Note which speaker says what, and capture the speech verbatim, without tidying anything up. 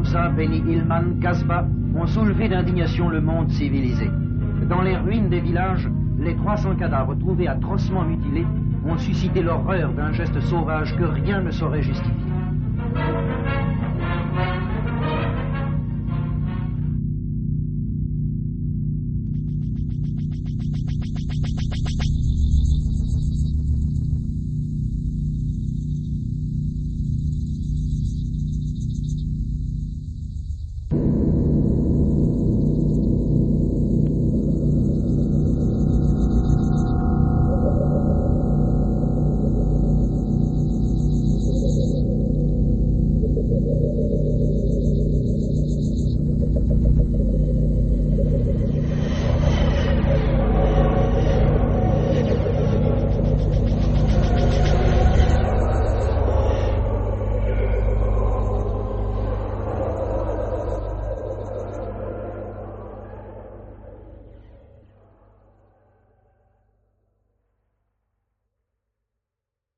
Speaker 1: Hamza, Beni Ilman, Kasbah ont soulevé d'indignation le monde civilisé. Dans les ruines des villages, les trois cents cadavres trouvés atrocement mutilés ont suscité l'horreur d'un geste sauvage que rien ne saurait justifier.